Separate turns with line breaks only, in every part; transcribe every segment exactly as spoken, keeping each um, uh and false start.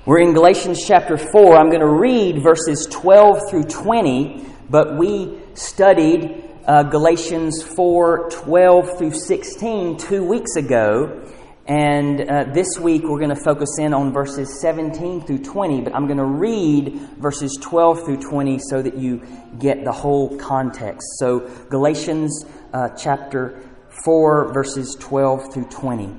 We're in Galatians chapter four. I'm going to read verses twelve through twenty, but we studied uh, Galatians four, twelve through sixteen two weeks ago. And uh, this week we're going to focus in on verses seventeen through twenty, but I'm going to read verses twelve through twenty so that you get the whole context. So Galatians uh, chapter four, verses twelve through twenty.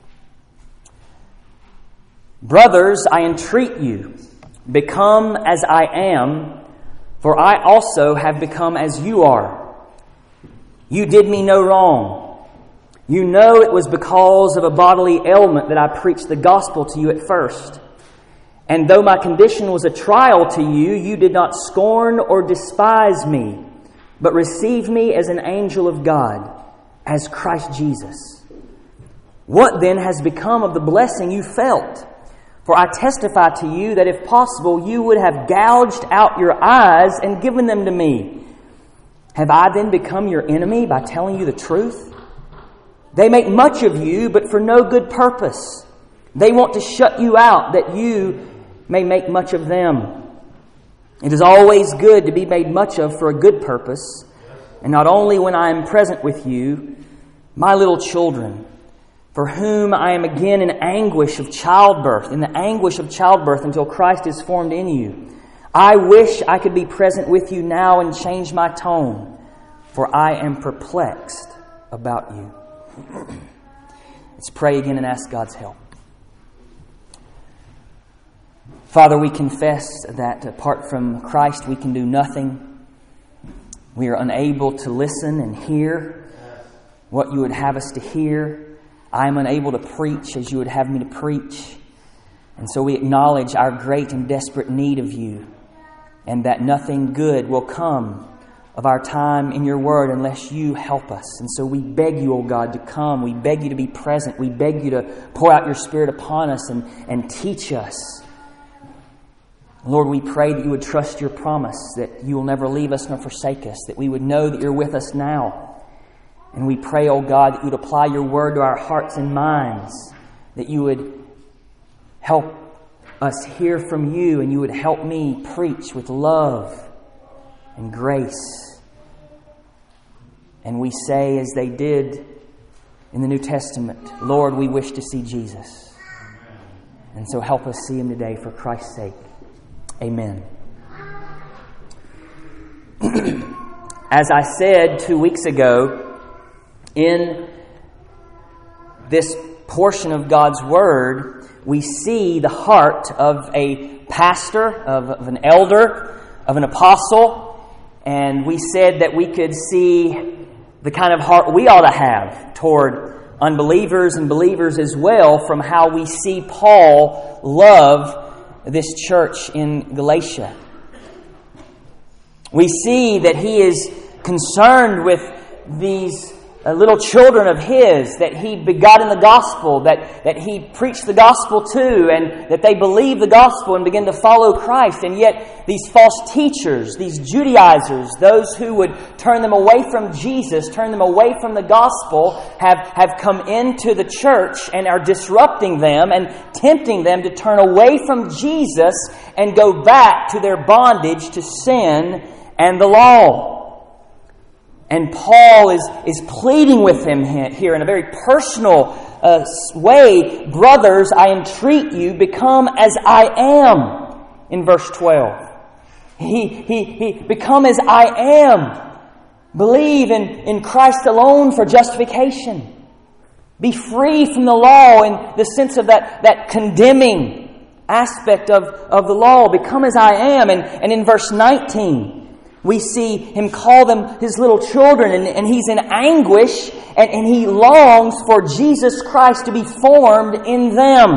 Brothers, I entreat you, become as I am, for I also have become as you are. You did me no wrong. You know it was because of a bodily ailment that I preached the gospel to you at first. And though my condition was a trial to you, you did not scorn or despise me, but received me as an angel of God, as Christ Jesus. What then has become of the blessing you felt? For I testify to you that if possible, you would have gouged out your eyes and given them to me. Have I then become your enemy by telling you the truth? They make much of you, but for no good purpose. They want to shut you out, that you may make much of them. It is always good to be made much of for a good purpose, and not only when I am present with you, my little children, for whom I am again in anguish of childbirth, in the anguish of childbirth until Christ is formed in you. I wish I could be present with you now and change my tone, for I am perplexed about you. Let's pray again and ask God's help. Father, we confess that apart from Christ we can do nothing. We are unable to listen and hear what you would have us to hear. I am unable to preach as you would have me to preach. And so we acknowledge our great and desperate need of you, and that nothing good will come of our time in your word unless you help us. And so we beg you, O God, to come. We beg you to be present. We beg you to pour out your Spirit upon us and, and teach us. Lord, we pray that you would trust your promise, that you will never leave us nor forsake us, that we would know that you're with us now. And we pray, O God, that you would apply your word to our hearts and minds, that you would help us hear from you, and you would help me preach with love and grace. And we say, as they did in the New Testament, Lord, we wish to see Jesus. And so help us see him today for Christ's sake. Amen. As I said two weeks ago, in this portion of God's Word, we see the heart of a pastor, of, of an elder, of an apostle, and we said that we could see the kind of heart we ought to have toward unbelievers and believers as well from how we see Paul love this church in Galatia. We see that he is concerned with these Uh, little children of his that he begot in the gospel, that, that he preached the gospel to, and that they believe the gospel and begin to follow Christ. And yet these false teachers, these Judaizers, those who would turn them away from Jesus, turn them away from the gospel, have, have come into the church and are disrupting them and tempting them to turn away from Jesus and go back to their bondage to sin and the law. And Paul is, is pleading with him here in a very personal uh, way. Brothers, I entreat you, become as I am, in verse twelve. He, he, he become as I am. Believe in, in Christ alone for justification. Be free from the law in the sense of that, that condemning aspect of, of the law. Become as I am. And, and in verse nineteen, we see him call them his little children, and, and he's in anguish, and, and he longs for Jesus Christ to be formed in them.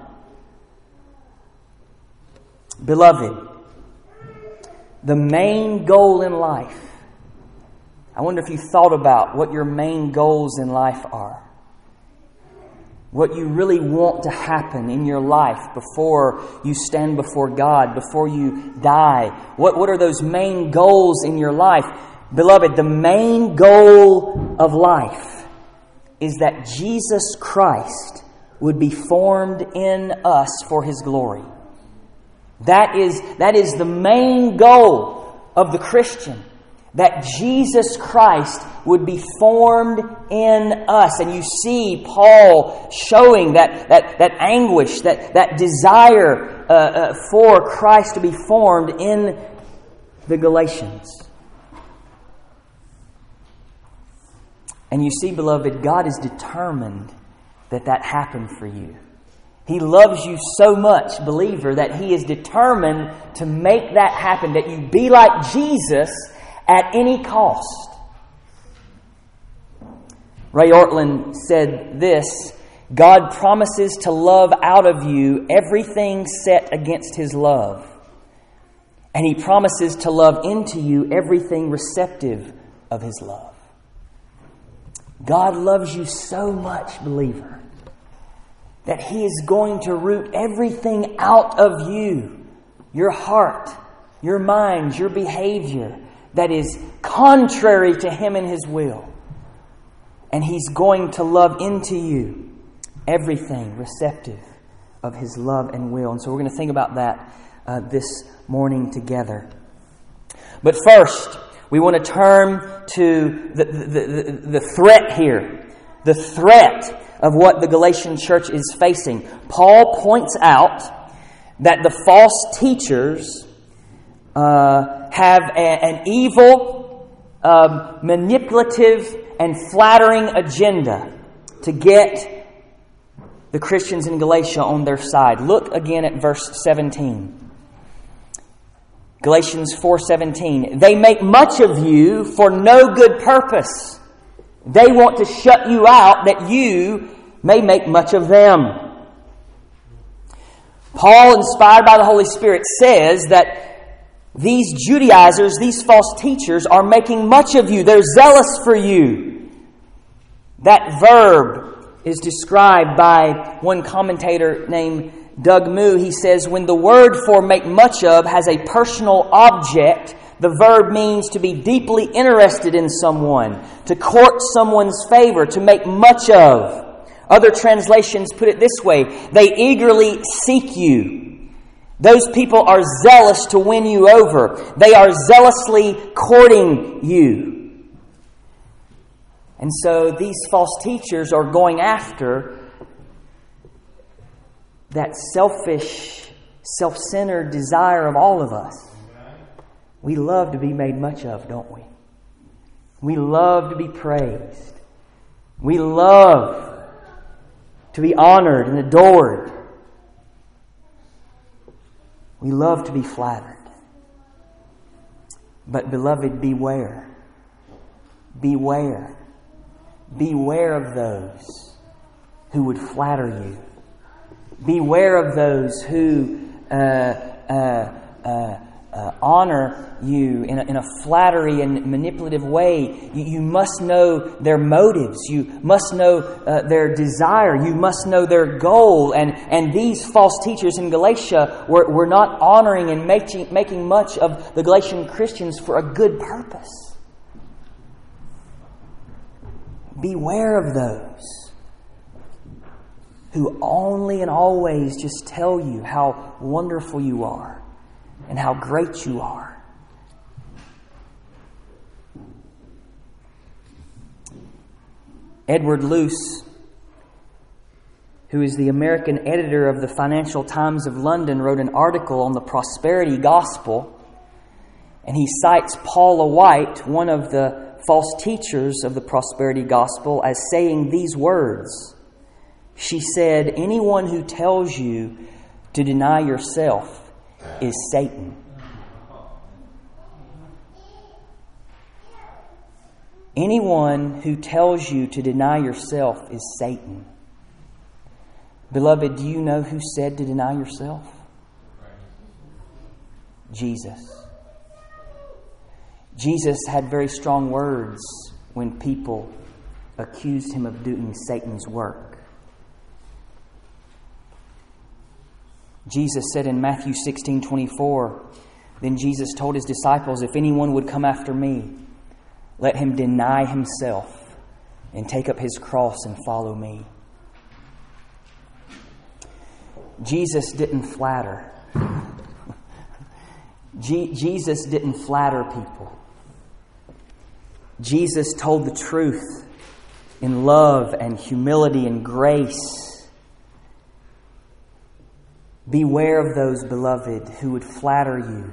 Beloved, the main goal in life, I wonder if you thought about what your main goals in life are. What you really want to happen in your life before you stand before God, before you die. What, what are those main goals in your life? Beloved, the main goal of life is that Jesus Christ would be formed in us for His glory. That is, that is the main goal of the Christian, that Jesus Christ would be formed in us. And you see Paul showing that, that, that anguish, that, that desire uh, uh, for Christ to be formed in the Galatians. And you see, beloved, God is determined that that happen for you. He loves you so much, believer, that He is determined to make that happen, that you be like Jesus at any cost. Ray Ortlund said this: God promises to love out of you everything set against His love. And He promises to love into you everything receptive of His love. God loves you so much, believer, that He is going to root everything out of you, your heart, your mind, your behavior, that is contrary to Him and His will. And He's going to love into you everything receptive of His love and will. And so we're going to think about that uh, this morning together. But first, we want to turn to the, the, the, the threat here. The threat of what the Galatian church is facing. Paul points out that the false teachers uh, have a, an evil, um, manipulative, and flattering agenda to get the Christians in Galatia on their side. Look again at verse seventeen. Galatians four seventeen. They make much of you for no good purpose. They want to shut you out that you may make much of them. Paul, inspired by the Holy Spirit, says that these Judaizers, these false teachers, are making much of you. They're zealous for you. That verb is described by one commentator named Doug Moo. He says, when the word for make much of has a personal object, the verb means to be deeply interested in someone, to court someone's favor, to make much of. Other translations put it this way: they eagerly seek you. Those people are zealous to win you over. They are zealously courting you. And so these false teachers are going after that selfish, self-centered desire of all of us. We love to be made much of, don't we? We love to be praised. We love to be honored and adored. We love to be flattered. But, beloved, beware. Beware. Beware of those who would flatter you. Beware of those who uh, uh, uh, uh, honor you in a, in a flattery and manipulative way. You, you must know their motives. You must know uh, their desire. You must know their goal. And, and these false teachers in Galatia were, were not honoring and making, making much of the Galatian Christians for a good purpose. Beware of those who only and always just tell you how wonderful you are and how great you are. Edward Luce, who is the American editor of the Financial Times of London, wrote an article on the prosperity gospel, and he cites Paula White, one of the false teachers of the prosperity gospel, as saying these words. She said, anyone who tells you to deny yourself is Satan. Anyone who tells you to deny yourself is Satan. Beloved, do you know who said to deny yourself? Jesus. Jesus had very strong words when people accused him of doing Satan's work. Jesus said in Matthew sixteen twenty-four, then Jesus told his disciples, if anyone would come after me, let him deny himself and take up his cross and follow me. Jesus didn't flatter. Je- Jesus didn't flatter people. Jesus told the truth in love and humility and grace. Beware of those, beloved, who would flatter you,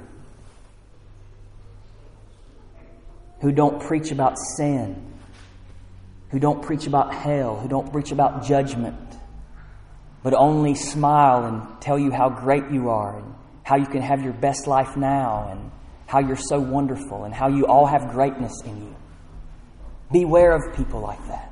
who don't preach about sin, who don't preach about hell, who don't preach about judgment, but only smile and tell you how great you are and how you can have your best life now and how you're so wonderful and how you all have greatness in you. Beware of people like that.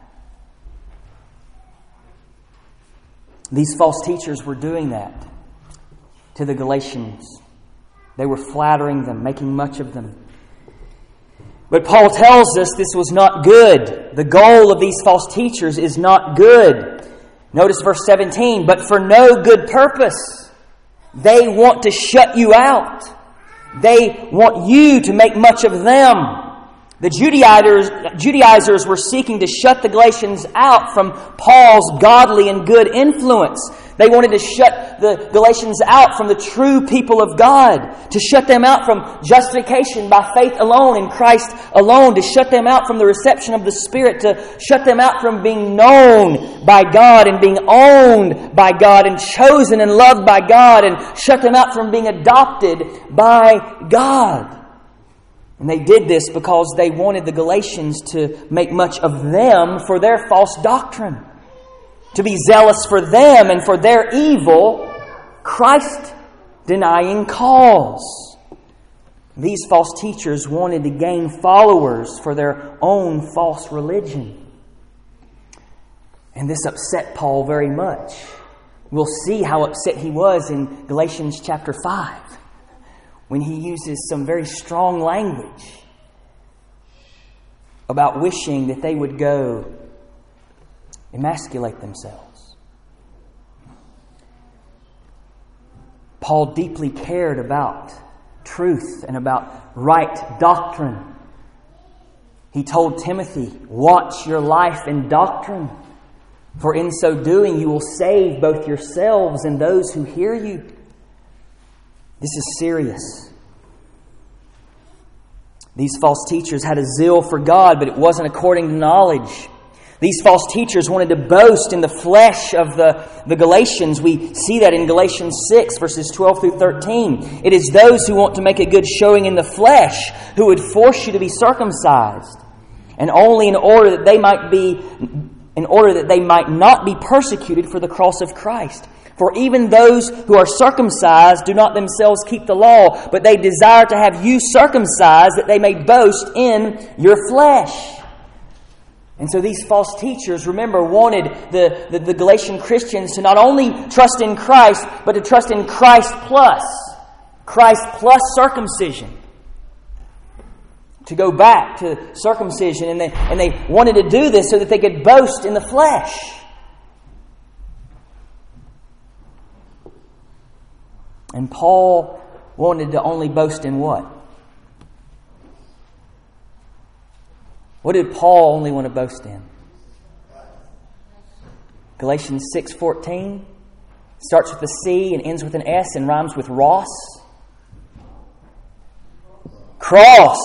These false teachers were doing that to the Galatians. They were flattering them, making much of them. But Paul tells us this was not good. The goal of these false teachers is not good. Notice verse seventeen, but for no good purpose. They want to shut you out. They want you to make much of them. The Judaizers, Judaizers were seeking to shut the Galatians out from Paul's godly and good influence. They wanted to shut the Galatians out from the true people of God, to shut them out from justification by faith alone in Christ alone, to shut them out from the reception of the Spirit, to shut them out from being known by God and being owned by God and chosen and loved by God, and shut them out from being adopted by God. And they did this because they wanted the Galatians to make much of them for their false doctrine, to be zealous for them and for their evil, Christ-denying cause. These false teachers wanted to gain followers for their own false religion. And this upset Paul very much. We'll see how upset he was in Galatians chapter five, when he uses some very strong language about wishing that they would go emasculate themselves. Paul deeply cared about truth and about right doctrine. He told Timothy, watch your life and doctrine, for in so doing you will save both yourselves and those who hear you. This is serious. These false teachers had a zeal for God, but it wasn't according to knowledge. These false teachers wanted to boast in the flesh of the, the Galatians. We see that in Galatians six, verses twelve through thirteen. It is those who want to make a good showing in the flesh who would force you to be circumcised, and only in order that they might be, in order that they might not be persecuted for the cross of Christ. For even those who are circumcised do not themselves keep the law, but they desire to have you circumcised, that they may boast in your flesh. And so these false teachers, remember, wanted the, the, the Galatian Christians to not only trust in Christ, but to trust in Christ plus. Christ plus circumcision. To go back to circumcision. And they, and they wanted to do this so that they could boast in the flesh. And Paul wanted to only boast in what? What did Paul only want to boast in? Galatians six fourteen starts with a C and ends with an S and rhymes with Ross. Cross.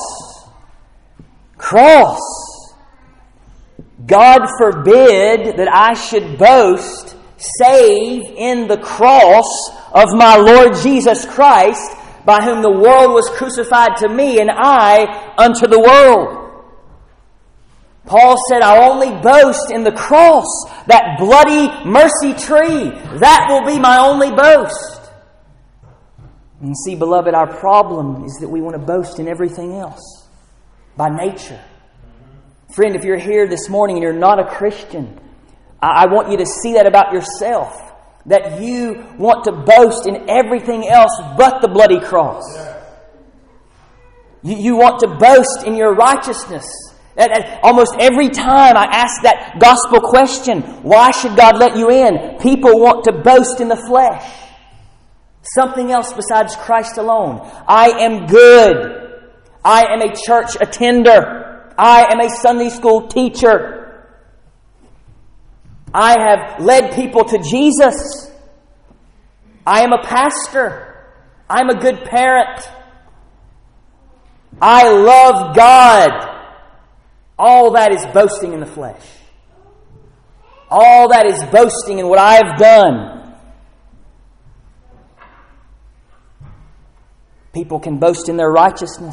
Cross. God forbid that I should boast save in the cross of my Lord Jesus Christ, by whom the world was crucified to me and I unto the world. Paul said, I only boast in the cross, that bloody mercy tree. That will be my only boast. And see, beloved, our problem is that we want to boast in everything else by nature. Friend, if you're here this morning and you're not a Christian, I want you to see that about yourself. That you want to boast in everything else but the bloody cross. You, you want to boast in your righteousness. And, and almost every time I ask that gospel question, why should God let you in? People want to boast in the flesh. Something else besides Christ alone. I am good. I am a church attender. I am a Sunday school teacher. I have led people to Jesus. I am a pastor. I'm a good parent. I love God. All that is boasting in the flesh. All that is boasting in what I have done. People can boast in their righteousness.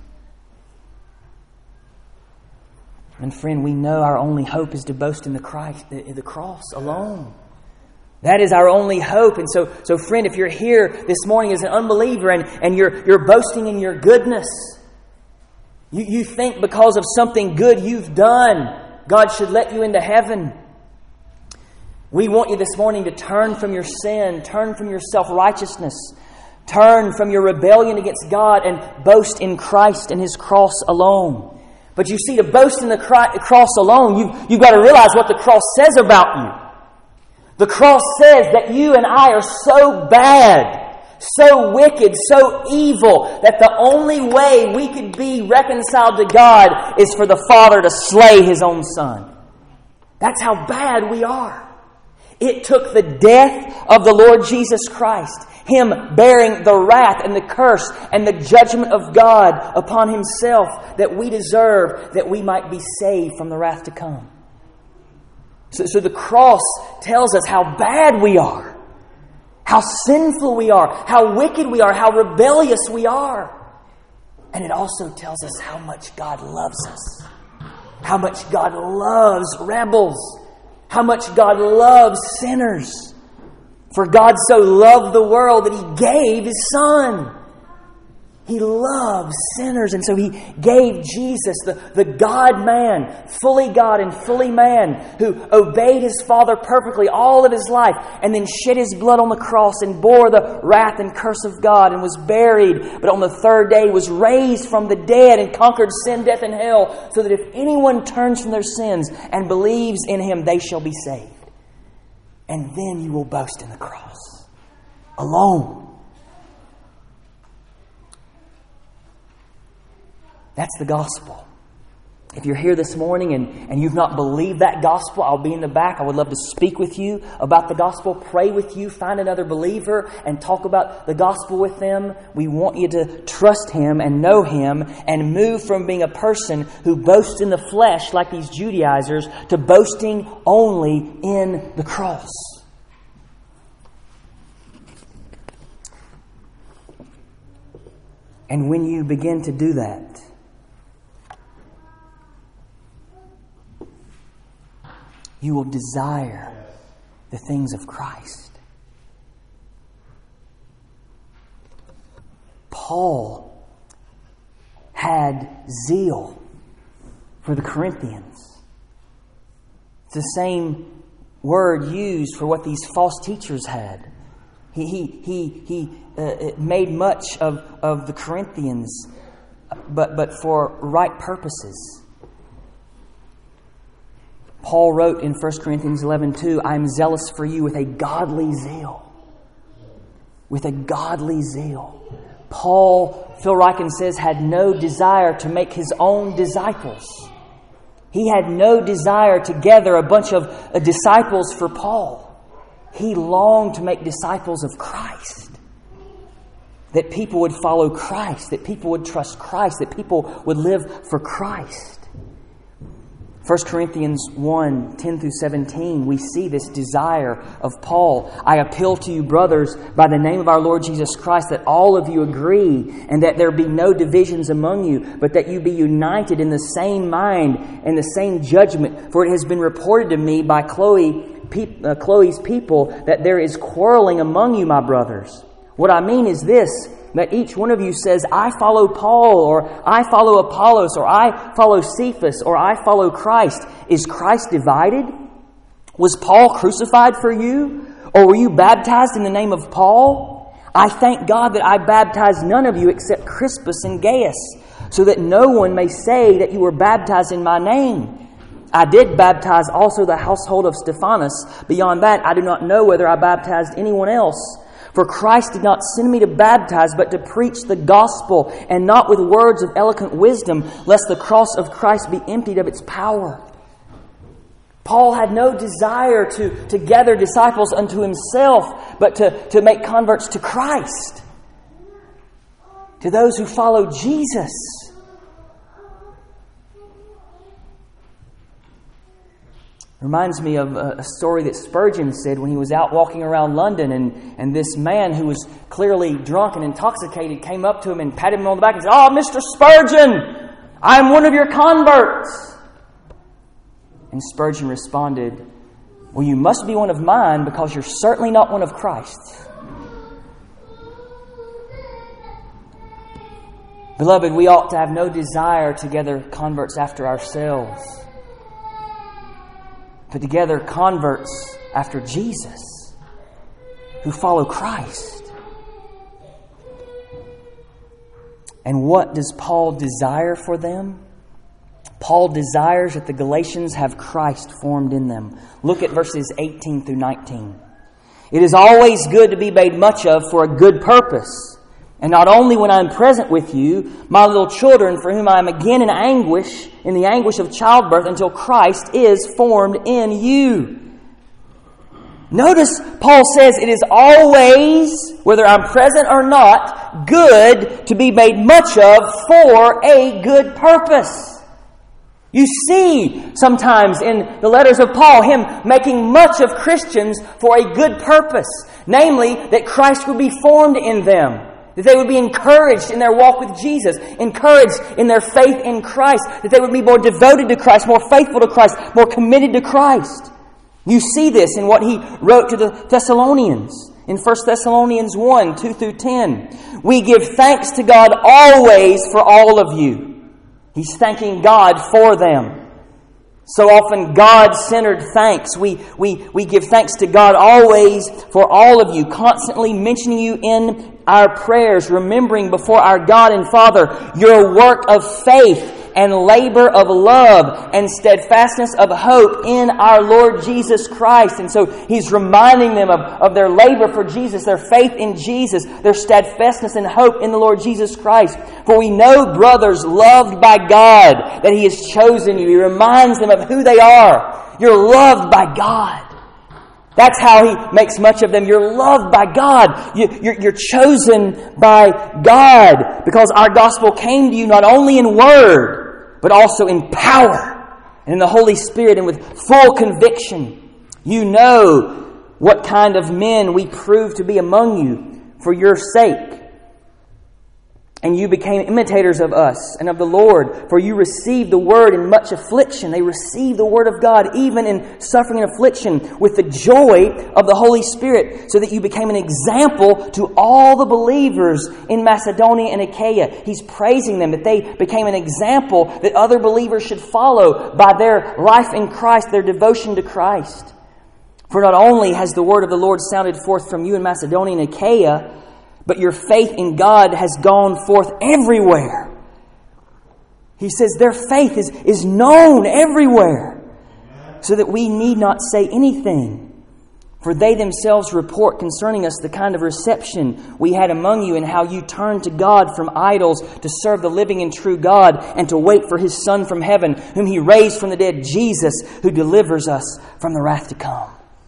And friend, we know our only hope is to boast in the Christ, the, the cross alone. That is our only hope. And so, so friend, if you're here this morning as an unbeliever and, and you're, you're boasting in your goodness, you, you think because of something good you've done, God should let you into heaven. We want you this morning to turn from your sin, turn from your self-righteousness, turn from your rebellion against God and boast in Christ and His cross alone. But you see, to boast in the cross alone, you've, you've got to realize what the cross says about you. The cross says that you and I are so bad, so wicked, so evil, that the only way we could be reconciled to God is for the Father to slay His own Son. That's how bad we are. It took the death of the Lord Jesus Christ, Him bearing the wrath and the curse and the judgment of God upon Himself that we deserve, that we might be saved from the wrath to come. So, so the cross tells us how bad we are, how sinful we are, how wicked we are, how rebellious we are. And it also tells us how much God loves us, how much God loves rebels, how much God loves sinners. For God so loved the world that He gave His Son. He loves sinners, and so He gave Jesus, the, the God-man, fully God and fully man, who obeyed His Father perfectly all of His life, and then shed His blood on the cross and bore the wrath and curse of God and was buried, but on the third day was raised from the dead and conquered sin, death, and hell, so that if anyone turns from their sins and believes in Him, they shall be saved. And then you will boast in the cross alone. That's the gospel. If you're here this morning and, and you've not believed that gospel, I'll be in the back. I would love to speak with you about the gospel, pray with you, find another believer and talk about the gospel with them. We want you to trust Him and know Him and move from being a person who boasts in the flesh like these Judaizers to boasting only in the cross. And when you begin to do that, you will desire the things of Christ. Paul had zeal for the Corinthians. It's the same word used for what these false teachers had. He he he he uh, made much of, of the Corinthians, but but for right purposes. Paul wrote in First Corinthians eleven two, I am zealous for you with a godly zeal. With a godly zeal. Paul, Phil Ryken says, had no desire to make his own disciples. He had no desire to gather a bunch of uh, disciples for Paul. He longed to make disciples of Christ. That people would follow Christ. That people would trust Christ. That people would live for Christ. First Corinthians one, ten through seventeen, we see this desire of Paul. I appeal to you, brothers, by the name of our Lord Jesus Christ, that all of you agree and that there be no divisions among you, but that you be united in the same mind and the same judgment. For it has been reported to me by Chloe, pe- uh, Chloe's people that there is quarreling among you, my brothers. What I mean is this, that each one of you says, I follow Paul, or I follow Apollos, or I follow Cephas, or I follow Christ. Is Christ divided? Was Paul crucified for you? Or were you baptized in the name of Paul? I thank God that I baptized none of you except Crispus and Gaius, so that no one may say that you were baptized in my name. I did baptize also the household of Stephanas. Beyond that, I do not know whether I baptized anyone else. For Christ did not send me to baptize, but to preach the gospel, and not with words of eloquent wisdom, lest the cross of Christ be emptied of its power. Paul had no desire to, to gather disciples unto himself, but to, to make converts to Christ, to those who follow Jesus. Reminds me of a story that Spurgeon said when he was out walking around London, and, and this man who was clearly drunk and intoxicated came up to him and patted him on the back and said, "Oh, Mister Spurgeon, I'm one of your converts." And Spurgeon responded, "Well, you must be one of mine because you're certainly not one of Christ's." Beloved, we ought to have no desire to gather converts after ourselves, but together converts after Jesus, who follow Christ. And what does Paul desire for them? Paul desires that the Galatians have Christ formed in them. Look at verses eighteen through nineteen. "It is always good to be made much of for a good purpose, and not only when I am present with you, my little children, for whom I am again in anguish, in the anguish of childbirth, until Christ is formed in you." Notice Paul says it is always, whether I'm present or not, good to be made much of for a good purpose. You see sometimes in the letters of Paul him making much of Christians for a good purpose, namely that Christ would be formed in them. That they would be encouraged in their walk with Jesus, encouraged in their faith in Christ, that they would be more devoted to Christ, more faithful to Christ, more committed to Christ. You see this in what he wrote to the Thessalonians in First Thessalonians one, two through ten. "We give thanks to God always for all of you." He's thanking God for them. So often God-centered thanks. We, we, we give thanks to God always for all of you, constantly mentioning you in our prayers, remembering before our God and Father your work of faith and labor of love and steadfastness of hope in our Lord Jesus Christ. And so he's reminding them of, of their labor for Jesus, their faith in Jesus, their steadfastness and hope in the Lord Jesus Christ. "For we know, brothers, loved by God, that He has chosen you." He reminds them of who they are. You're loved by God. That's how he makes much of them. You're loved by God. You, you're, you're chosen by God, because our gospel came to you not only in word, but also in power and in the Holy Spirit and with full conviction. You know what kind of men we proved to be among you for your sake. And you became imitators of us and of the Lord, for you received the word in much affliction. They received the word of God even in suffering and affliction with the joy of the Holy Spirit, so that you became an example to all the believers in Macedonia and Achaia. He's praising them, that they became an example that other believers should follow by their life in Christ, their devotion to Christ. For not only has the word of the Lord sounded forth from you in Macedonia and Achaia, but your faith in God has gone forth everywhere. He says their faith is, is known everywhere, so that we need not say anything. For they themselves report concerning us the kind of reception we had among you, and how you turned to God from idols to serve the living and true God, and to wait for His Son from heaven, whom He raised from the dead, Jesus, who delivers us from the wrath to come.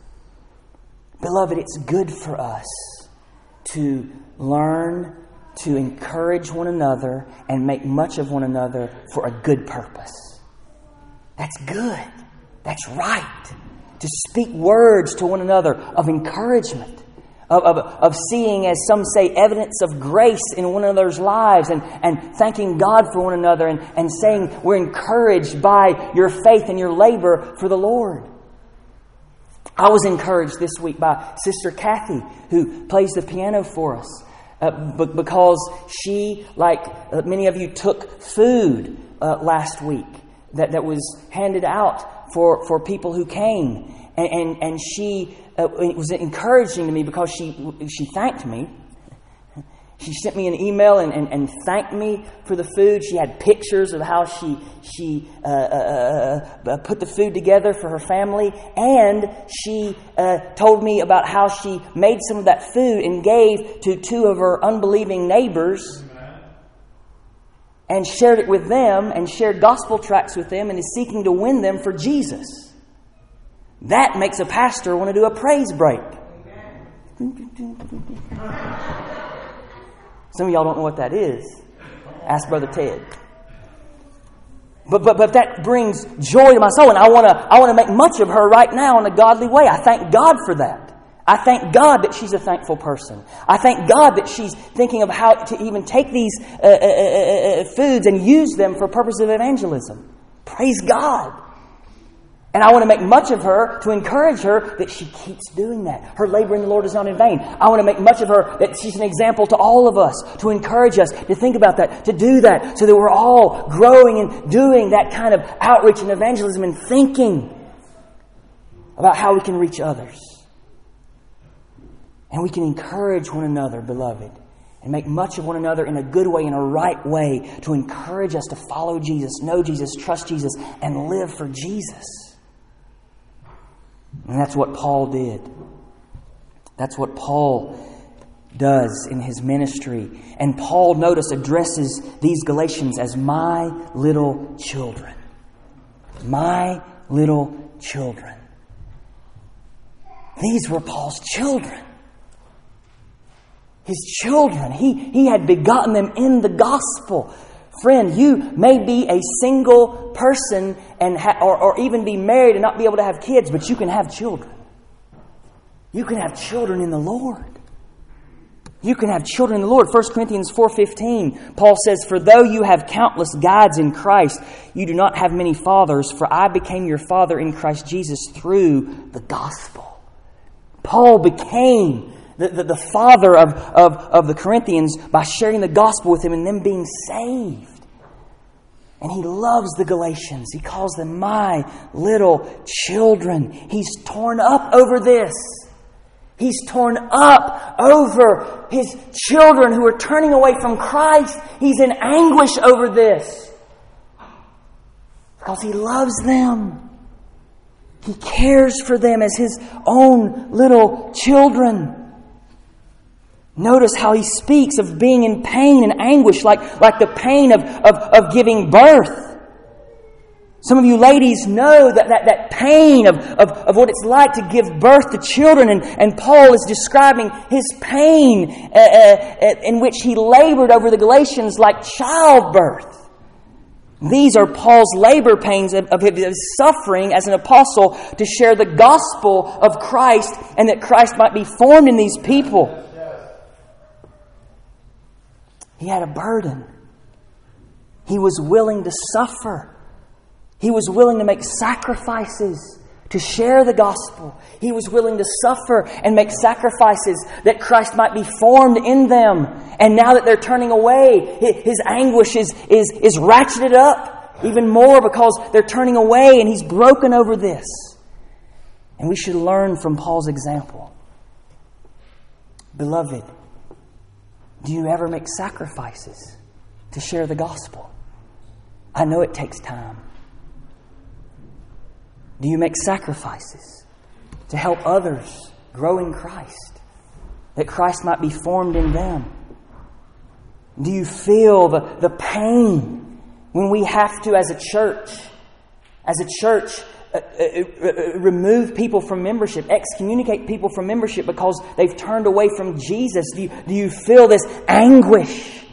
Beloved, it's good for us to learn to encourage one another and make much of one another for a good purpose. That's good. That's right. To speak words to one another of encouragement, of, of, of seeing, as some say, evidence of grace in one another's lives, and, and thanking God for one another, and, and saying we're encouraged by your faith and your labor for the Lord. I was encouraged this week by Sister Kathy, who plays the piano for us, uh, b- because she, like uh, many of you, took food uh, last week that, that was handed out for, for people who came. And, and, and she uh, it was encouraging to me, because she she thanked me. She sent me an email and, and, and thanked me for the food. She had pictures of how she she uh, uh, uh, put the food together for her family. And she uh, told me about how she made some of that food and gave to two of her unbelieving neighbors, and shared it with them, and shared gospel tracts with them, and is seeking to win them for Jesus. That makes a pastor want to do a praise break. Some of y'all don't know what that is. Ask Brother Ted. But, but, but that brings joy to my soul, and I want to I want to make much of her right now in a godly way. I thank God for that. I thank God that she's a thankful person. I thank God that she's thinking of how to even take these uh, uh, uh, foods and use them for purposes of evangelism. Praise God. And I want to make much of her to encourage her that she keeps doing that. Her labor in the Lord is not in vain. I want to make much of her that she's an example to all of us, to encourage us, to think about that, to do that, so that we're all growing and doing that kind of outreach and evangelism and thinking about how we can reach others. And we can encourage one another, beloved, and make much of one another in a good way, in a right way, to encourage us to follow Jesus, know Jesus, trust Jesus, and live for Jesus. And that's what Paul did. That's what Paul does in his ministry. And Paul, notice, addresses these Galatians as my little children. My little children. These were Paul's children. His children. He, he had begotten them in the gospel. Friend, you may be a single person and ha- or, or even be married and not be able to have kids, but you can have children. You can have children in the Lord. You can have children in the Lord. First Corinthians four fifteen, Paul says, "For though you have countless guides in Christ, you do not have many fathers, for I became your father in Christ Jesus through the gospel." Paul became the, the, the father of, of, of the Corinthians by sharing the gospel with them and them being saved. And he loves the Galatians. He calls them my little children. He's torn up over this. He's torn up over his children who are turning away from Christ. He's in anguish over this because he loves them. He cares for them as his own little children. Notice how he speaks of being in pain and anguish, like, like the pain of, of, of giving birth. Some of you ladies know that, that, that pain of, of, of what it's like to give birth to children. And, and Paul is describing his pain uh, uh, in which he labored over the Galatians like childbirth. These are Paul's labor pains of, of his suffering as an apostle to share the gospel of Christ and that Christ might be formed in these people. He had a burden. He was willing to suffer. He was willing to make sacrifices to share the gospel. He was willing to suffer and make sacrifices that Christ might be formed in them. And now that they're turning away, his anguish is, is, is ratcheted up even more because they're turning away and he's broken over this. And we should learn from Paul's example. Beloved, do you ever make sacrifices to share the gospel? I know it takes time. Do you make sacrifices to help others grow in Christ, that Christ might be formed in them? Do you feel the, the pain when we have to, as a church, as a church, uh, uh, uh, remove people from membership, excommunicate people from membership because they've turned away from Jesus? Do you, do you feel this anguish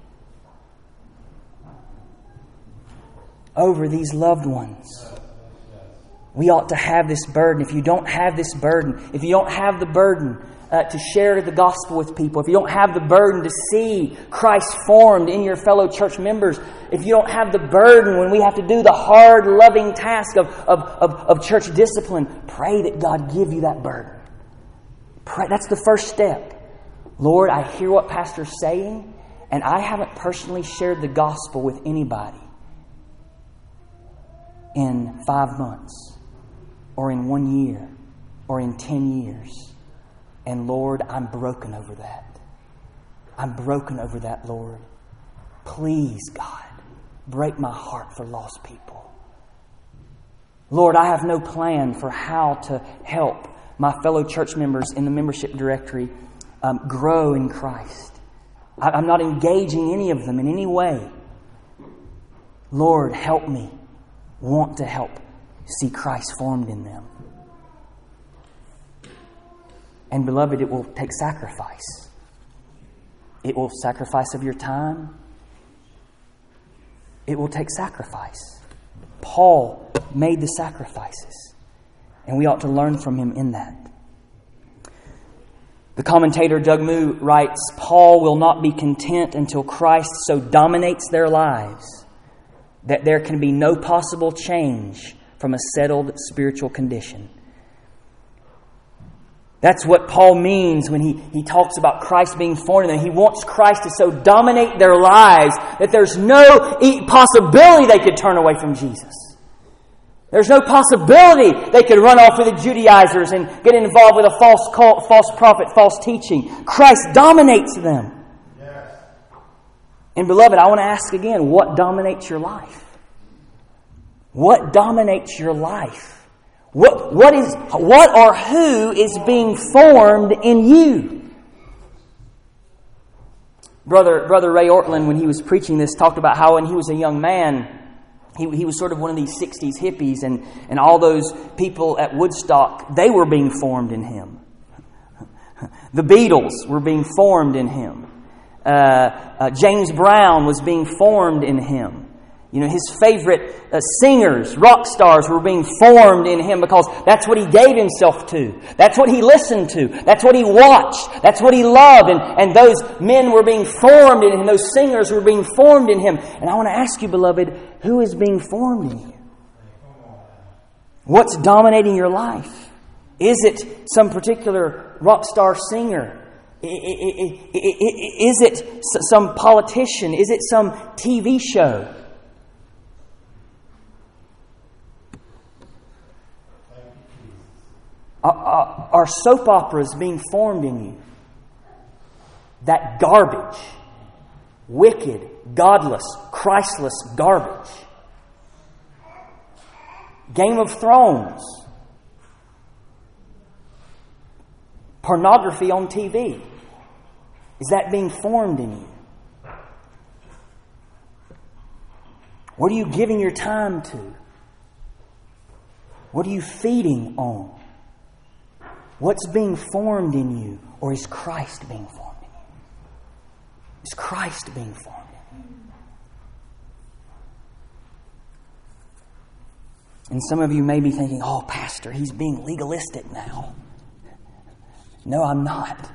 over these loved ones? We ought to have this burden. If you don't have this burden, if you don't have the burden uh, to share the gospel with people, if you don't have the burden to see Christ formed in your fellow church members, if you don't have the burden when we have to do the hard, loving task of, of, of, of church discipline, pray that God give you that burden. Pray. That's the first step. Lord, I hear what Pastor's saying, and I haven't personally shared the gospel with anybody in five months. Or in one year, or in ten years. And Lord, I'm broken over that. I'm broken over that, Lord. Please, God, break my heart for lost people. Lord, I have no plan for how to help my fellow church members in the membership directory um, grow in Christ. I, I'm not engaging any of them in any way. Lord, help me want to help see Christ formed in them. And beloved, it will take sacrifice. It will sacrifice of your time. It will take sacrifice. Paul made the sacrifices, and we ought to learn from him in that. The commentator Doug Moo writes, Paul will not be content until Christ so dominates their lives that there can be no possible change from a settled spiritual condition. That's what Paul means when he, he talks about Christ being formed in them. He wants Christ to so dominate their lives that there's no possibility they could turn away from Jesus. There's no possibility they could run off with the Judaizers and get involved with a false cult, false prophet, false teaching. Christ dominates them. Yes. And beloved, I want to ask again, what dominates your life? What dominates your life? What, what is, what or who is being formed in you? Brother, Brother Ray Ortland, when he was preaching this, talked about how when he was a young man, he, he was sort of one of these sixties hippies, and, and all those people at Woodstock, they were being formed in him. The Beatles were being formed in him. Uh, uh, James Brown was being formed in him. You know, his favorite uh, singers, rock stars, were being formed in him because that's what he gave himself to. That's what he listened to. That's what he watched. That's what he loved. And, and those men were being formed in him. Those singers were being formed in him. And I want to ask you, beloved, who is being formed in you? What's dominating your life? Is it some particular rock star singer? Is it some politician? Is it some T V show? Are soap operas being formed in you? That garbage, wicked, godless, Christless garbage. Game of Thrones. Pornography on T V. Is that being formed in you? What are you giving your time to? What are you feeding on? What's being formed in you? Or is Christ being formed in you? Is Christ being formed in you? And some of you may be thinking, oh, Pastor, he's being legalistic now. No, I'm not.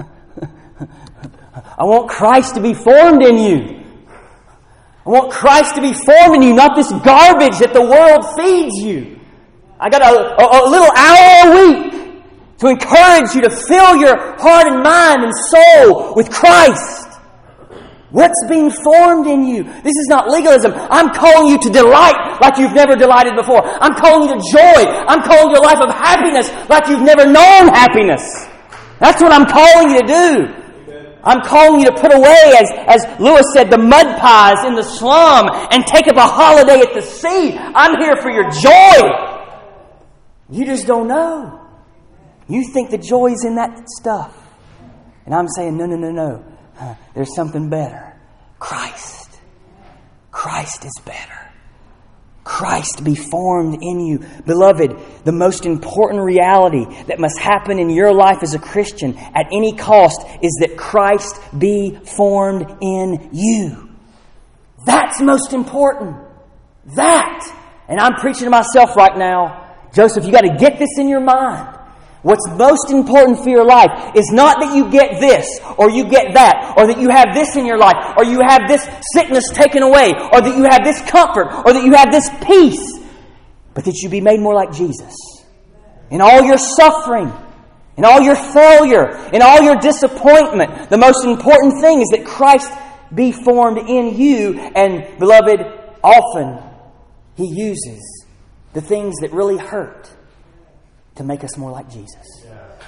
I want Christ to be formed in you. I want Christ to be formed in you, not this garbage that the world feeds you. I got a, a, a little hour a week to encourage you to fill your heart and mind and soul with Christ. What's being formed in you? This is not legalism. I'm calling you to delight like you've never delighted before. I'm calling you to joy. I'm calling you a life of happiness like you've never known happiness. That's what I'm calling you to do. I'm calling you to put away, as, as Lewis said, the mud pies in the slum and take up a holiday at the sea. I'm here for your joy. You just don't know. You think the joy's in that stuff. And I'm saying, no, no, no, no. Uh, there's something better. Christ. Christ is better. Christ be formed in you. Beloved, the most important reality that must happen in your life as a Christian at any cost is that Christ be formed in you. That's most important. That. And I'm preaching to myself right now. Joseph, you got to get this in your mind. What's most important for your life is not that you get this, or you get that, or that you have this in your life, or you have this sickness taken away, or that you have this comfort, or that you have this peace, but that you be made more like Jesus. In all your suffering, in all your failure, in all your disappointment, the most important thing is that Christ be formed in you. And beloved, often He uses the things that really hurt to make us more like Jesus.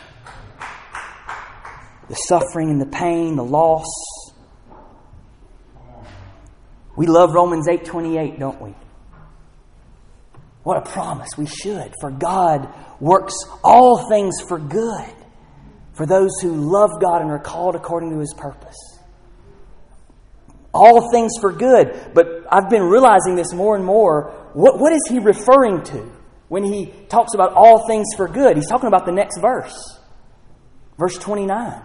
The suffering and the pain, the loss. We love Romans eight twenty-eight, don't we? What a promise. We should. For God works all things for good for those who love God and are called according to His purpose. All things for good. But I've been realizing this more and more. What, what is He referring to when He talks about all things for good? He's talking about the next verse. Verse twenty-nine.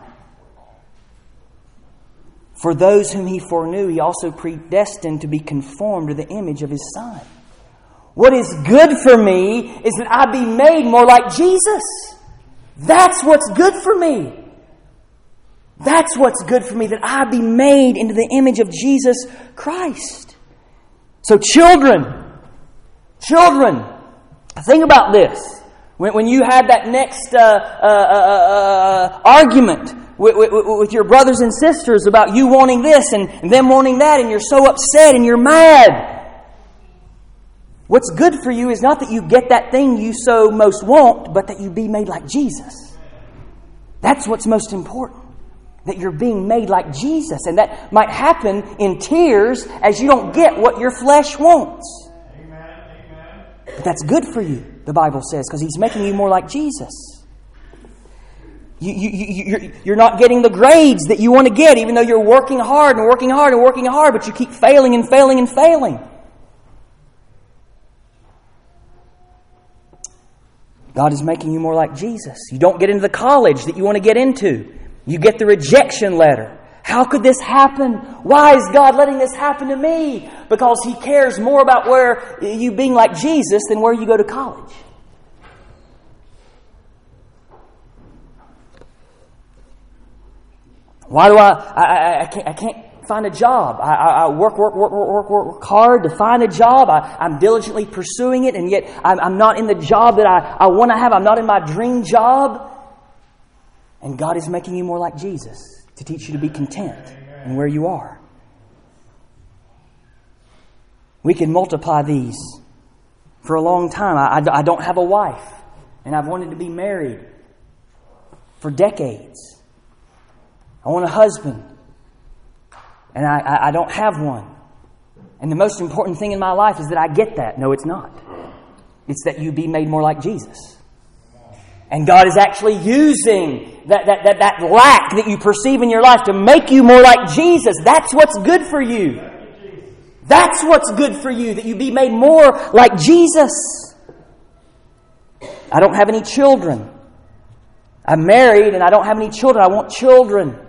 For those whom He foreknew, He also predestined to be conformed to the image of His Son. What is good for me is that I be made more like Jesus. That's what's good for me. That's what's good for me, that I be made into the image of Jesus Christ. So children, children, think about this. When, when you had that next uh, uh, uh, uh, argument with, with, with your brothers and sisters about you wanting this and, and them wanting that, and you're so upset and you're mad. What's good for you is not that you get that thing you so most want, but that you be made like Jesus. That's what's most important. That you're being made like Jesus. And that might happen in tears as you don't get what your flesh wants.
Amen. Amen.
But that's good for you, the Bible says, because He's making you more like Jesus. You, you, you, you're, you're not getting the grades that you want to get, even though you're working hard and working hard and working hard, but you keep failing and failing and failing. God is making you more like Jesus. You don't get into the college that you want to get into. You get the rejection letter. How could this happen? Why is God letting this happen to me? Because He cares more about where you being like Jesus than where you go to college. Why do I... I, I, I, can't, I can't find a job. I, I, I work, work, work, work, work, work hard to find a job. I, I'm diligently pursuing it, and yet I'm, I'm not in the job that I, I want to have. I'm not in my dream job. And God is making you more like Jesus to teach you to be content in where you are. We can multiply these for a long time. I, I, I don't have a wife, and I've wanted to be married for decades. I want a husband, and I, I, I don't have one. And the most important thing in my life is that I get that. No, it's not. It's that you be made more like Jesus. And God is actually using that, that, that, that lack that you perceive in your life to make you more like Jesus. That's what's good for you. That's what's good for you, that you be made more like Jesus. I don't have any children. I'm married and I don't have any children. I want children.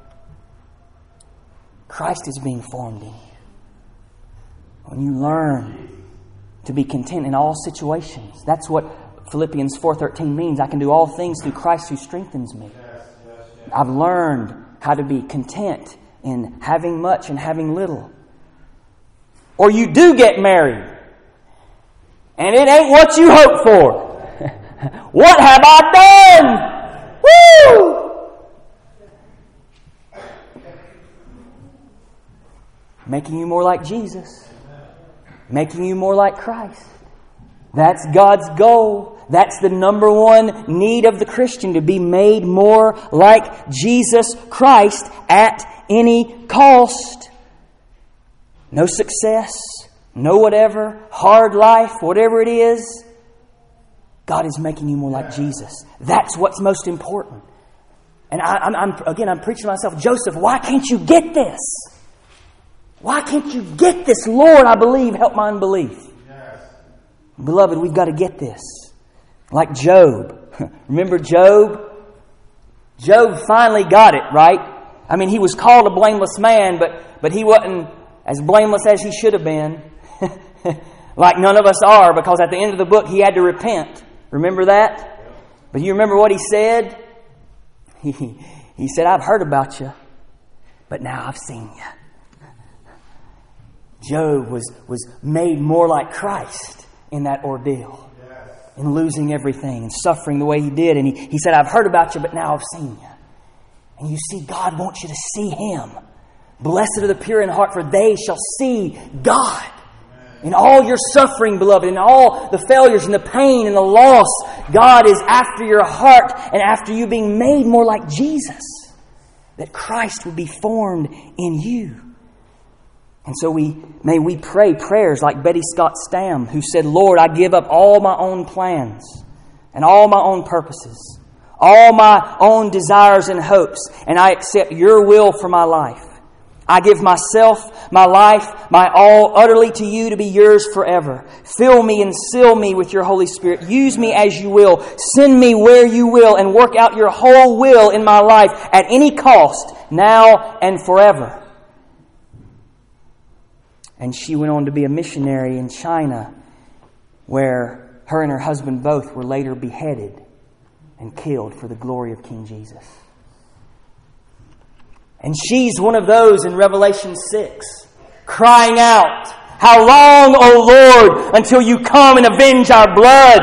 Christ is being formed in you. When you learn to be content in all situations. That's what Philippians four thirteen means. I can do all things through Christ who strengthens me.
Yes, yes, yes.
I've learned how to be content in having much and having little. Or you do get married, and it ain't what you hoped for. What have I done? Woo! Making you more like Jesus. Making you more like Christ. That's God's goal. That's the number one need of the Christian, to be made more like Jesus Christ at any cost. No success, no whatever, hard life, whatever it is. God is making you more like Jesus. That's what's most important. And I, I'm, I'm again, I'm preaching to myself, Joseph, why can't you get this? Why can't you get this? Lord, I believe, help my unbelief.
Yes.
Beloved, we've got to get this. Like Job. Remember Job? Job finally got it, right? I mean, he was called a blameless man, but, but he wasn't as blameless as he should have been. Like none of us are, because at the end of the book, he had to repent. Remember that? But you remember what he said? He, he said, I've heard about you, but now I've seen you. Job was, was made more like Christ in that ordeal.
Yes.
In losing everything and suffering the way he did. And he, he said, I've heard about you, but now I've seen you. And you see, God wants you to see Him. Blessed are the pure in heart, for they shall see God. Amen. In all your suffering, beloved, in all the failures and the pain and the loss, God is after your heart and after you being made more like Jesus. That Christ would be formed in you. And so we may we pray prayers like Betty Scott Stam, who said, Lord, I give up all my own plans and all my own purposes, all my own desires and hopes, and I accept your will for my life. I give myself, my life, my all utterly to you to be yours forever. Fill me and seal me with your Holy Spirit. Use me as you will. Send me where you will and work out your whole will in my life at any cost, now and forever. And she went on to be a missionary in China where her and her husband both were later beheaded and killed for the glory of King Jesus. And she's one of those in Revelation six, crying out, "How long, O Lord, until you come and avenge our blood?"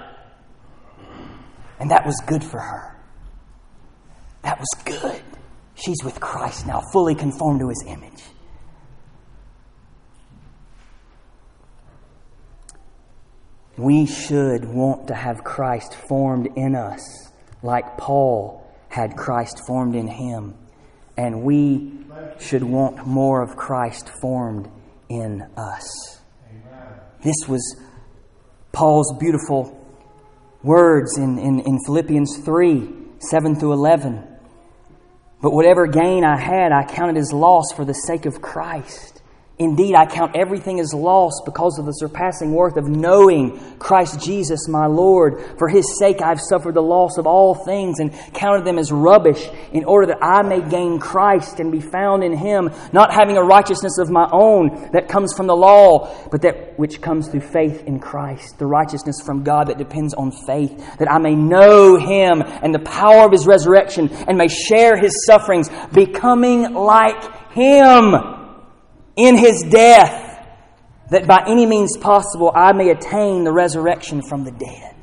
And that was good for her. That was good. She's with Christ now, fully conformed to His image. We should want to have Christ formed in us, like Paul had Christ formed in him. And we should want more of Christ formed in us. Amen. This was Paul's beautiful words in, in, in Philippians three, seven through eleven. "But whatever gain I had, I counted as loss for the sake of Christ. Indeed, I count everything as loss because of the surpassing worth of knowing Christ Jesus my Lord. For His sake I have suffered the loss of all things and counted them as rubbish, in order that I may gain Christ and be found in Him, not having a righteousness of my own that comes from the law, but that which comes through faith in Christ, the righteousness from God that depends on faith, that I may know Him and the power of His resurrection and may share His sufferings, becoming like Him in His death, that by any means possible I may attain the resurrection from the dead."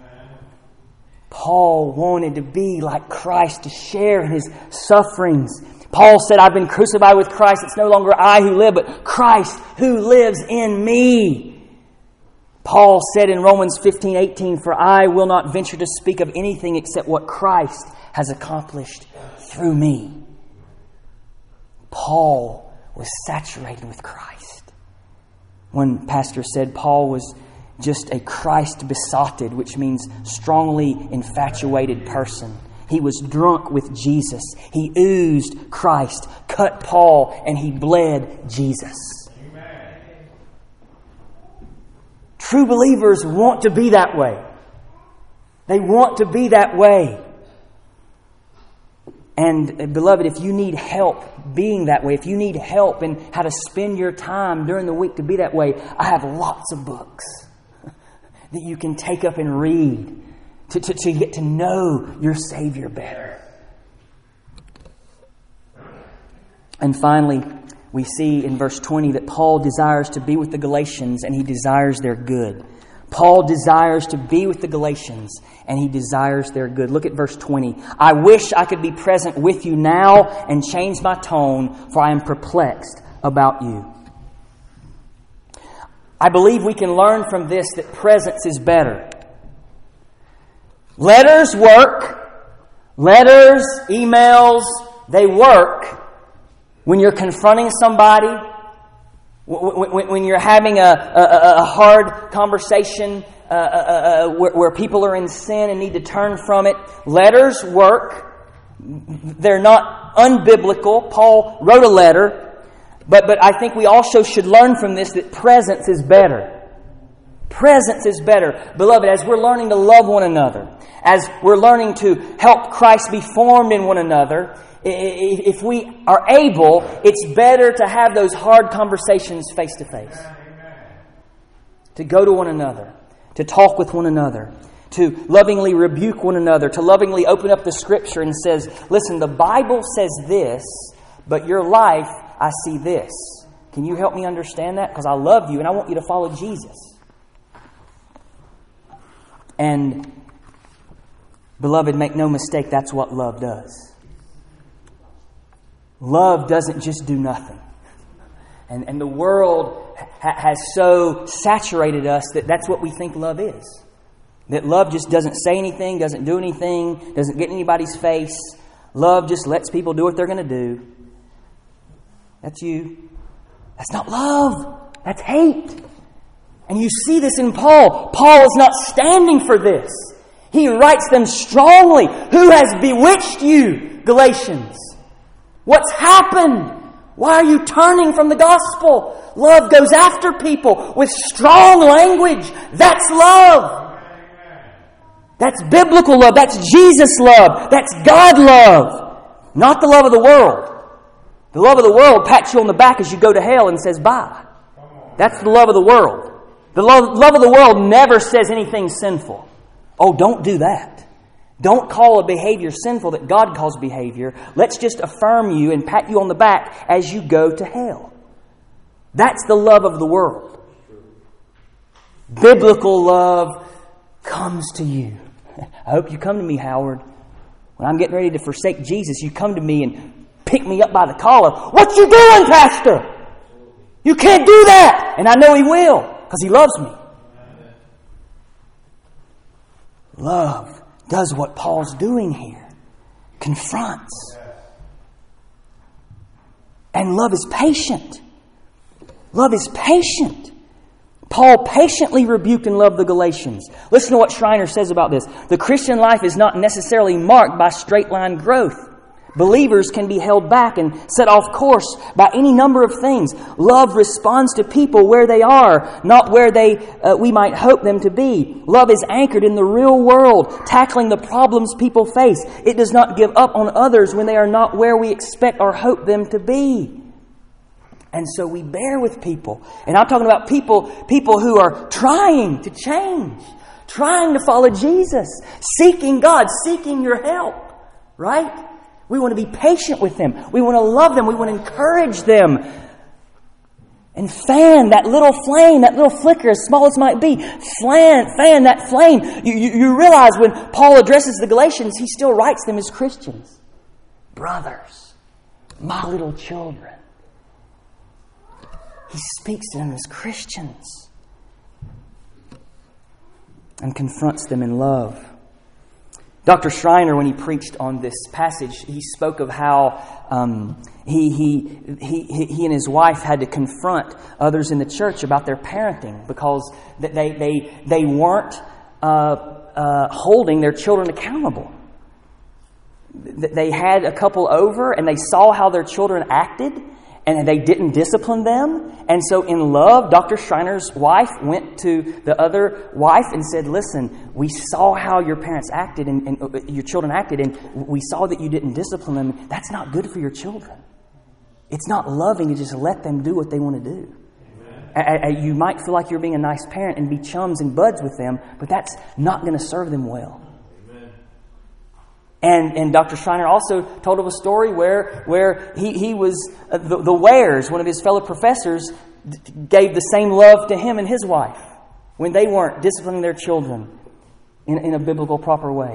Paul wanted to be like Christ, to share in His sufferings. Paul said, "I've been crucified with Christ. It's no longer I who live, but Christ who lives in me." Paul said in Romans fifteen eighteen, "For I will not venture to speak of anything except what Christ has accomplished through me." Paul was saturated with Christ. One pastor said Paul was just a Christ besotted, which means strongly infatuated person. He was drunk with Jesus. He oozed Christ, cut Paul, and he bled Jesus. Amen. True believers want to be that way. They want to be that way. And beloved, if you need help being that way, if you need help in how to spend your time during the week to be that way, I have lots of books that you can take up and read to, to, to get to know your Savior better. And finally, we see in verse twenty that Paul desires to be with the Galatians and he desires their good. Paul desires to be with the Galatians and he desires their good. Look at verse twenty. "I wish I could be present with you now and change my tone, for I am perplexed about you." I believe we can learn from this that presence is better. Letters work. Letters, emails, they work when you're confronting somebody, when you're having a, a, a hard conversation uh, uh, uh, where, where people are in sin and need to turn from it. Letters work. They're not unbiblical. Paul wrote a letter. But, but I think we also should learn from this that presence is better. Presence is better. Beloved, as we're learning to love one another, as we're learning to help Christ be formed in one another, if we are able, it's better to have those hard conversations face to face. To go to one another, to talk with one another, to lovingly rebuke one another, to lovingly open up the Scripture and says, "Listen, the Bible says this, but your life, I see this. Can you help me understand that? Because I love you and I want you to follow Jesus." And, beloved, make no mistake, that's what love does. Love doesn't just do nothing. And, and the world ha- has so saturated us that that's what we think love is. That love just doesn't say anything, doesn't do anything, doesn't get in anybody's face. Love just lets people do what they're going to do. That's you. That's not love. That's hate. And you see this in Paul. Paul is not standing for this. He writes them strongly. Who has bewitched you, Galatians? What's happened? Why are you turning from the gospel? Love goes after people with strong language. That's love. That's biblical love. That's Jesus love. That's God love. Not the love of the world. The love of the world pats you on the back as you go to hell and says bye. That's the love of the world. The love, love of the world never says anything sinful. Oh, don't do that. Don't call a behavior sinful that God calls behavior. Let's just affirm you and pat you on the back as you go to hell. That's the love of the world. Biblical love comes to you. I hope you come to me, Howard. When I'm getting ready to forsake Jesus, you come to me and pick me up by the collar. What you doing, Pastor? You can't do that. And I know He will, because He loves me. Love does what Paul's doing here. Confronts. And love is patient. Love is patient. Paul patiently rebuked and loved the Galatians. Listen to what Schreiner says about this. The Christian life is not necessarily marked by straight line growth. Believers can be held back and set off course by any number of things. Love responds to people where they are, not where they uh, we might hope them to be. Love is anchored in the real world, tackling the problems people face. It does not give up on others when they are not where we expect or hope them to be. And so we bear with people. And I'm talking about people, people who are trying to change, trying to follow Jesus, seeking God, seeking your help, right? We want to be patient with them. We want to love them. We want to encourage them. And fan that little flame, that little flicker, as small as it might be. Fan, fan that flame. You, you, you realize when Paul addresses the Galatians, he still writes them as Christians. Brothers, my little children. He speaks to them as Christians. And confronts them in love. Doctor Schreiner, when he preached on this passage, he spoke of how um, he, he, he, he and his wife had to confront others in the church about their parenting because they, they, they weren't uh, uh, holding their children accountable. They had a couple over and they saw how their children acted and they didn't discipline them. And so in love, Doctor Schreiner's wife went to the other wife and said, listen, we saw how your parents acted and, and your children acted, and we saw that you didn't discipline them. That's not good for your children. It's not loving to just let them do what they want to do. I, I, you might feel like you're being a nice parent and be chums and buds with them, but that's not going to serve them well. And and Doctor Schreiner also told of a story where where he, he was, uh, the, the Wares, one of his fellow professors, d- gave the same love to him and his wife when they weren't disciplining their children in, in a biblical proper way.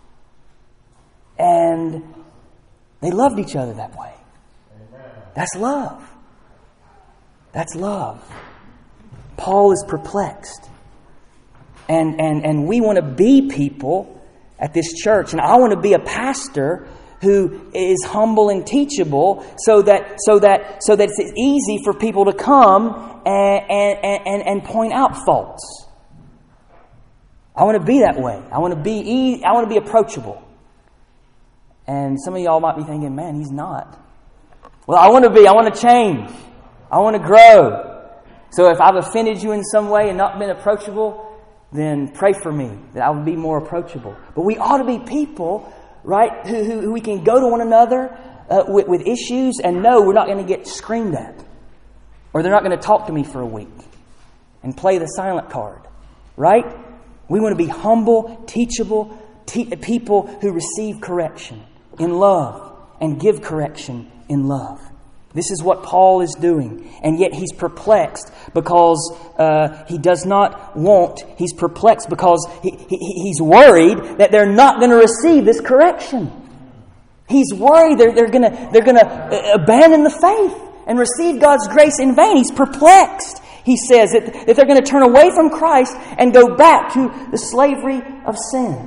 And they loved each other that way. Amen. That's love. That's love. Paul is perplexed. And, and, and we want to be people at this church, and I want to be a pastor who is humble and teachable, so that so that so that it's easy for people to come and and, and, and point out faults. I want to be that way. I want to be e- I want to be approachable. And some of y'all might be thinking, "Man, he's not." Well, I want to be. I want to change. I want to grow. So if I've offended you in some way and not been approachable, then pray for me that I would be more approachable. But we ought to be people, right, who, who, who we can go to one another uh, with, with issues and know we're not going to get screamed at. Or they're not going to talk to me for a week and play the silent card. Right? We want to be humble, teachable te- people who receive correction in love and give correction in love. This is what Paul is doing. And yet he's perplexed because uh, he does not want, he's perplexed because he, he, he's worried that they're not going to receive this correction. He's worried they're, they're going to they're going to abandon the faith and receive God's grace in vain. He's perplexed. He says that, that they're going to turn away from Christ and go back to the slavery of sin.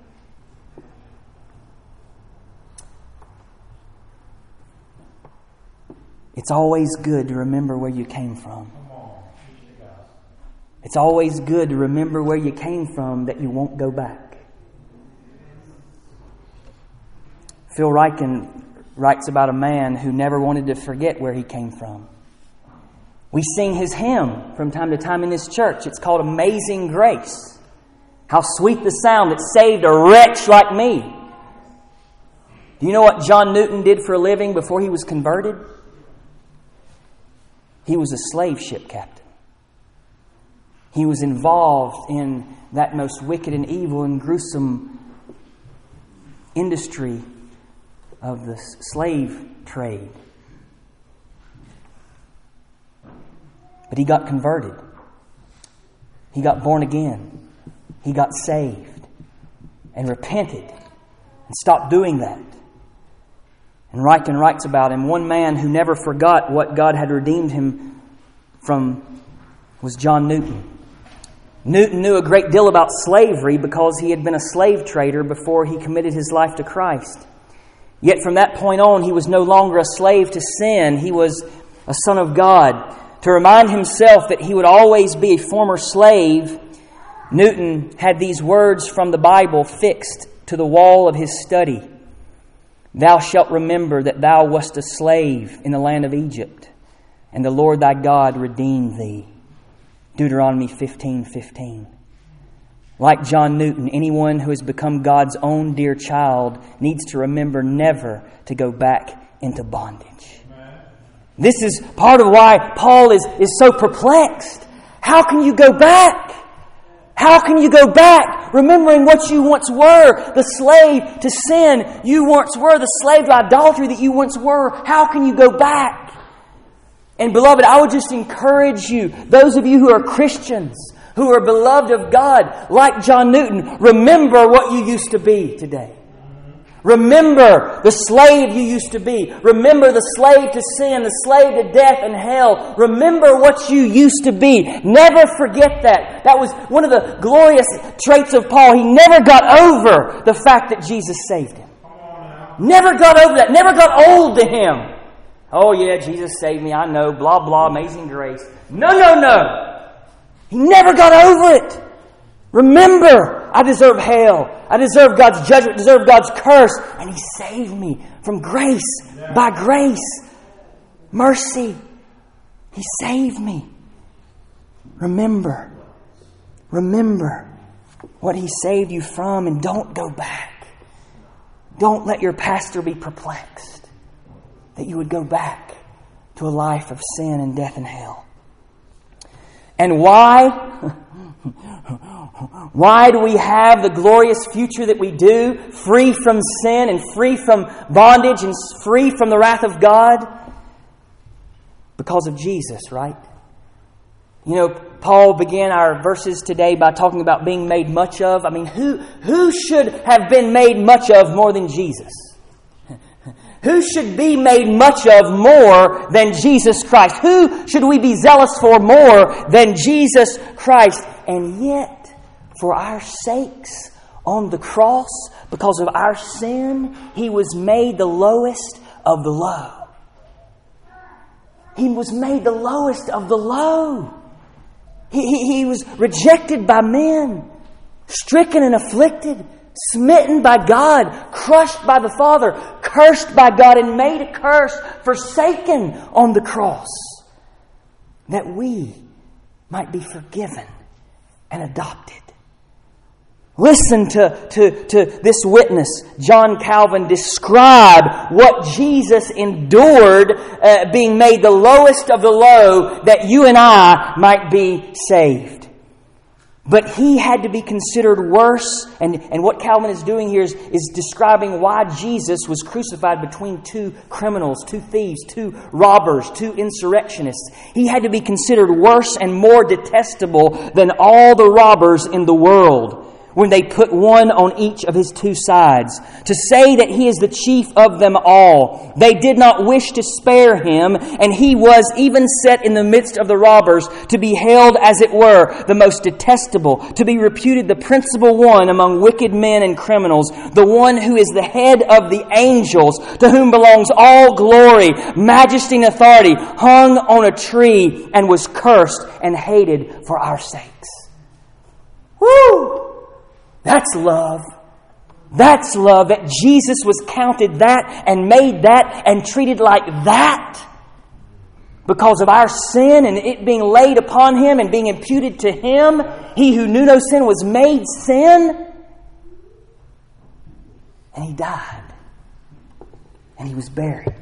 It's always good to remember where you came from. It's always good to remember where you came from, that you won't go back. Phil Ryken writes about a man who never wanted to forget where he came from. We sing his hymn from time to time in this church. It's called Amazing Grace. How sweet the sound that saved a wretch like me. Do you know what John Newton did for a living before he was converted? He was a slave ship captain. He was involved in that most wicked and evil and gruesome industry of the slave trade. But he got converted. He got born again. He got saved and repented and stopped doing that. And Ryken writes about him, one man who never forgot what God had redeemed him from was John Newton. Newton knew a great deal about slavery because he had been a slave trader before he committed his life to Christ. Yet from that point on, he was no longer a slave to sin. He was a son of God. To remind himself that he would always be a former slave, Newton had these words from the Bible fixed to the wall of his study. Thou shalt remember that thou wast a slave in the land of Egypt, and the Lord thy God redeemed thee. Deuteronomy fifteen fifteen. Like John Newton, anyone who has become God's own dear child needs to remember never to go back into bondage. This is part of why Paul is, is so perplexed. How can you go back? How can you go back remembering what you once were? The slave to sin you once were. The slave to idolatry that you once were. How can you go back? And beloved, I would just encourage you, those of you who are Christians, who are beloved of God, like John Newton, remember what you used to be today. Remember the slave you used to be. Remember the slave to sin, the slave to death and hell. Remember what you used to be. Never forget that. That was one of the glorious traits of Paul. He never got over the fact that Jesus saved him. Never got over that. Never got old to him. Oh yeah, Jesus saved me. I know. Blah, blah, amazing grace. No, no, no. He never got over it. Remember, I deserve hell. I deserve God's judgment, deserve God's curse. And He saved me from grace, yeah. by grace, mercy. He saved me. Remember, remember what He saved you from and don't go back. Don't let your pastor be perplexed that you would go back to a life of sin and death and hell. And why? Why do we have the glorious future that we do, free from sin and free from bondage and free from the wrath of God? Because of Jesus, right? You know, Paul began our verses today by talking about being made much of. I mean, who, who should have been made much of more than Jesus? Who should be made much of more than Jesus Christ? Who should we be zealous for more than Jesus Christ? And yet, for our sakes on the cross, because of our sin, He was made the lowest of the low. He was made the lowest of the low. He, he, he was rejected by men, stricken and afflicted, smitten by God, crushed by the Father, cursed by God, and made a curse, forsaken on the cross, that we might be forgiven and adopted. Listen to, to, to this witness, John Calvin, describe what Jesus endured, uh, being made the lowest of the low, that you and I might be saved. But He had to be considered worse. And, and what Calvin is doing here is, is describing why Jesus was crucified between two criminals, two thieves, two robbers, two insurrectionists. He had to be considered worse and more detestable than all the robbers in the world, when they put one on each of His two sides, to say that He is the chief of them all. They did not wish to spare Him, and He was even set in the midst of the robbers, to be held, as it were, the most detestable, to be reputed the principal one among wicked men and criminals, the one who is the head of the angels, to whom belongs all glory, majesty, and authority, hung on a tree and was cursed and hated for our sakes. Woo! That's love. That's love, that Jesus was counted that and made that and treated like that because of our sin and it being laid upon Him and being imputed to Him. He who knew no sin was made sin. And He died. And He was buried.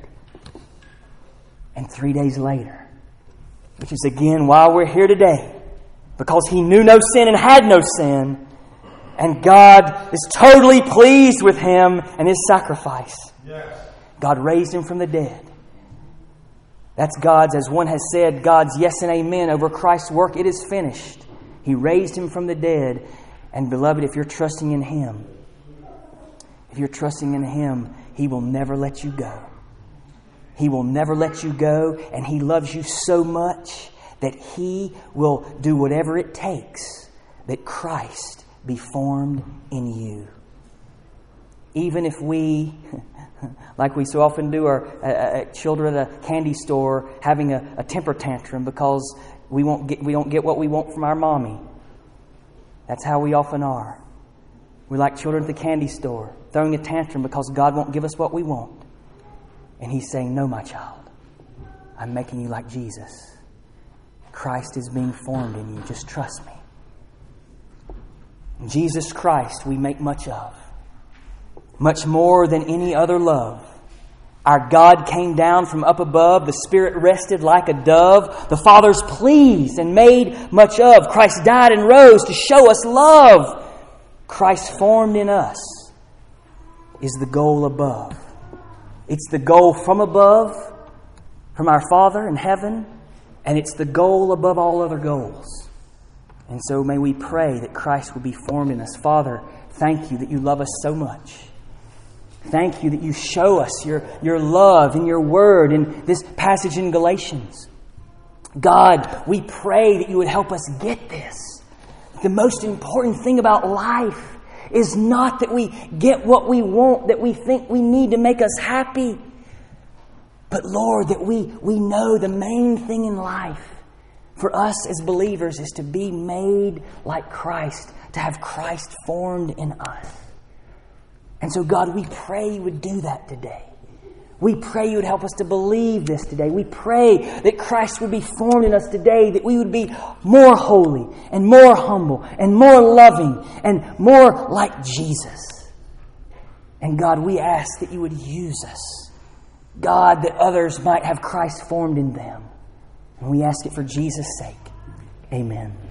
And three days later, which is again why we're here today, because He knew no sin and had no sin. And God is totally pleased with Him and His sacrifice.
Yes.
God raised Him from the dead. That's God's, as one has said, God's yes and amen over Christ's work. It is finished. He raised Him from the dead. And beloved, if you're trusting in Him, if you're trusting in Him, He will never let you go. He will never let you go, and He loves you so much that He will do whatever it takes that Christ be formed in you. Even if we, like we so often do, our uh, uh, children at a candy store having a, a temper tantrum because we won't get we don't get what we want from our mommy. That's how we often are. We're like children at the candy store, throwing a tantrum because God won't give us what we want. And He's saying, no, my child, I'm making you like Jesus. Christ is being formed in you. Just trust me. Jesus Christ we make much of. Much more than any other love. Our God came down from up above. The Spirit rested like a dove. The Father's pleased and made much of. Christ died and rose to show us love. Christ formed in us is the goal above. It's the goal from above, from our Father in heaven, and it's the goal above all other goals. And so may we pray that Christ will be formed in us. Father, thank you that you love us so much. Thank you that you show us your, your love in your word in this passage in Galatians. God, we pray that you would help us get this. The most important thing about life is not that we get what we want, that we think we need to make us happy. But Lord, that we, we know the main thing in life for us as believers is to be made like Christ, to have Christ formed in us. And so God, we pray you would do that today. We pray you would help us to believe this today. We pray that Christ would be formed in us today, that we would be more holy and more humble and more loving and more like Jesus. And God, we ask that you would use us. God, that others might have Christ formed in them. And we ask it for Jesus' sake. Amen.